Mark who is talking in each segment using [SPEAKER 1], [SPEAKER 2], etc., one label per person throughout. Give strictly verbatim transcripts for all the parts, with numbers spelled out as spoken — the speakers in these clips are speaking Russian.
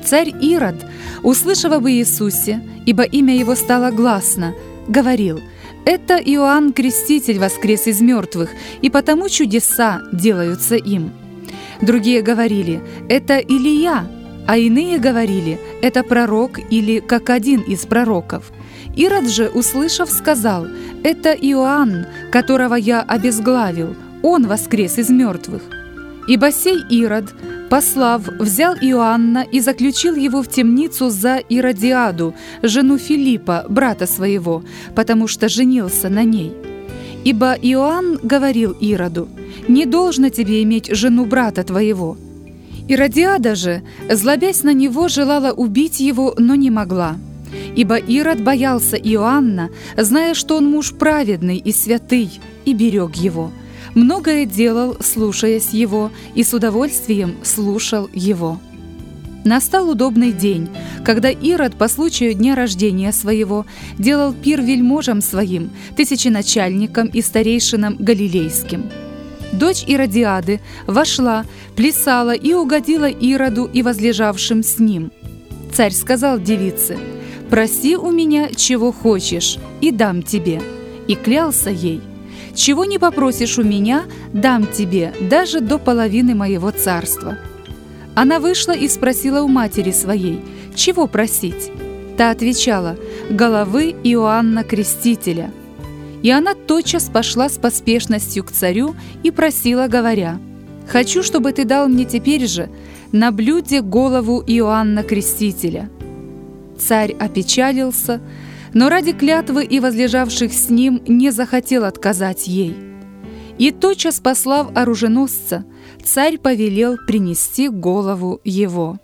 [SPEAKER 1] Царь Ирод, услышав об Иисусе, ибо имя его стало гласно, говорил: «Это Иоанн Креститель воскрес из мертвых, и потому чудеса делаются им». Другие говорили: «Это Илия», а иные говорили: «Это пророк или как один из пророков». Ирод же, услышав, сказал: «Это Иоанн, которого я обезглавил, он воскрес из мертвых». Ибо сей Ирод, послав, взял Иоанна и заключил его в темницу за Иродиаду, жену Филиппа, брата своего, потому что женился на ней. Ибо Иоанн говорил Ироду: «Не должно тебе иметь жену брата твоего». Иродиада же, злобясь на него, желала убить его, но не могла. Ибо Ирод боялся Иоанна, зная, что он муж праведный и святый, и берег его. Многое делал, слушаясь его, и с удовольствием слушал его. Настал удобный день, когда Ирод по случаю дня рождения своего делал пир вельможам своим, тысяченачальникам и старейшинам галилейским. Дочь Иродиады вошла, плясала и угодила Ироду и возлежавшим с ним. Царь сказал девице: «Проси у меня, чего хочешь, и дам тебе». И клялся ей: «Чего не попросишь у меня, дам тебе даже до половины моего царства». Она вышла и спросила у матери своей: «Чего просить?» Та отвечала: «Головы Иоанна Крестителя». И она тотчас пошла с поспешностью к царю и просила, говоря: «Хочу, чтобы ты дал мне теперь же на блюде голову Иоанна Крестителя». Царь опечалился, но ради клятвы и возлежавших с ним не захотел отказать ей. И тотчас, послав оруженосца, царь повелел принести голову его.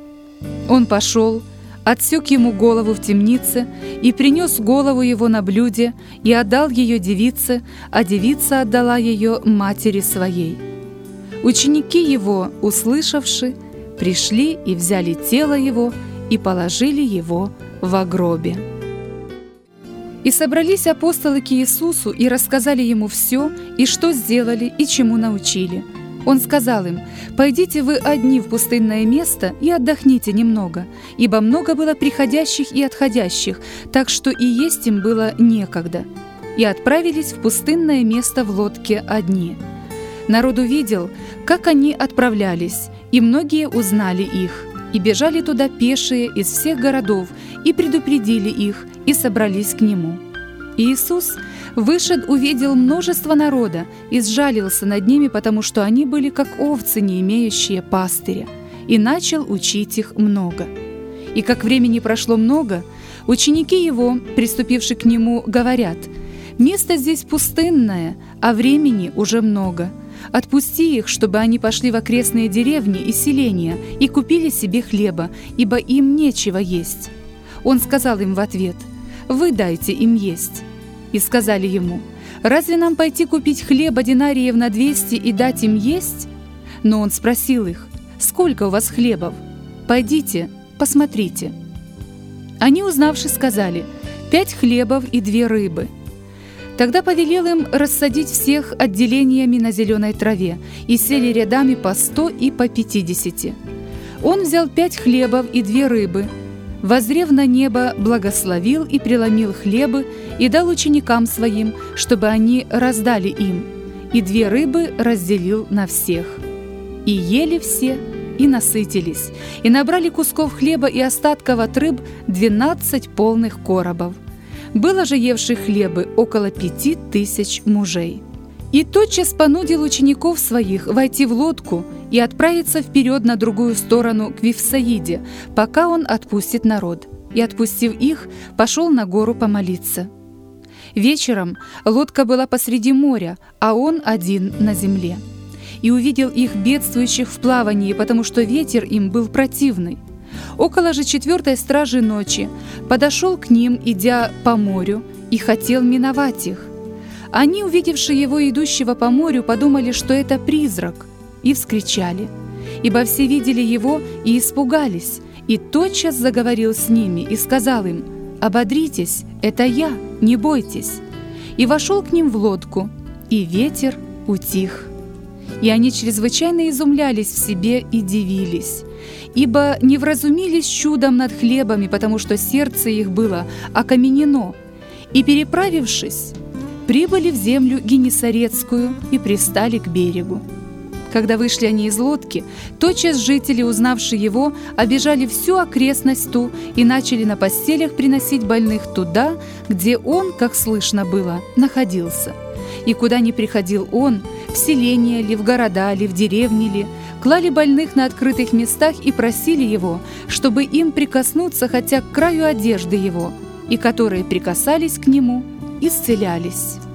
[SPEAKER 1] Он пошел, отсек ему голову в темнице и принес голову его на блюде и отдал ее девице, а девица отдала ее матери своей. Ученики его, услышавши, пришли и взяли тело его и положили его во гробе. И собрались апостолы к Иисусу и рассказали ему все, и что сделали, и чему научили. Он сказал им: «Пойдите вы одни в пустынное место и отдохните немного, ибо много было приходящих и отходящих, так что и есть им было некогда». И отправились в пустынное место в лодке одни. Народ увидел, как они отправлялись, и многие узнали их, и бежали туда пешие из всех городов, и предупредили их, и собрались к нему. Иисус, вышед, увидел множество народа и сжалился над ними, потому что они были как овцы, не имеющие пастыря, и начал учить их много. И как времени прошло много, ученики его, приступивши к нему, говорят: «Место здесь пустынное, а времени уже много. Отпусти их, чтобы они пошли в окрестные деревни и селения и купили себе хлеба, ибо им нечего есть». Он сказал им в ответ: «Вы дайте им есть». И сказали ему: «Разве нам пойти купить хлеба динариев на двести и дать им есть?» Но он спросил их: «Сколько у вас хлебов? Пойдите, посмотрите». Они, узнавши, сказали: «Пять хлебов и две рыбы». Тогда повелел им рассадить всех отделениями на зеленой траве, и сели рядами по сто и по пятидесяти. Он взял пять хлебов и две рыбы, воззрев на небо, благословил и преломил хлебы и дал ученикам своим, чтобы они раздали им, и две рыбы разделил на всех. И ели все, и насытились, и набрали кусков хлеба и остатков от рыб двенадцать полных коробов. Было же евших хлебы около пяти тысяч мужей. И тотчас понудил учеников своих войти в лодку и отправиться вперед на другую сторону к Вифсаиде, пока он отпустит народ. И, отпустив их, пошел на гору помолиться. Вечером лодка была посреди моря, а он один на земле. И увидел их бедствующих в плавании, потому что ветер им был противный. Около же четвертой стражи ночи подошел к ним, идя по морю, и хотел миновать их. Они, увидевши его идущего по морю, подумали, что это призрак, и вскричали. Ибо все видели его и испугались, и тотчас заговорил с ними и сказал им: «Ободритесь, это я, не бойтесь». И вошел к ним в лодку, и ветер утих. И они чрезвычайно изумлялись в себе и дивились. ибо не вразумились чудом над хлебами, потому что сердце их было окаменено. И, переправившись, прибыли в землю Генесарецкую и пристали к берегу. Когда вышли они из лодки, тотчас жители, узнавши его, обежали всю окрестность ту и начали на постелях приносить больных туда, где он, как слышно было, находился. И куда ни приходил он, в селения ли, в города ли, в деревни ли, клали больных на открытых местах и просили его, чтобы им прикоснуться хотя к краю одежды его, и которые прикасались к нему, исцелялись.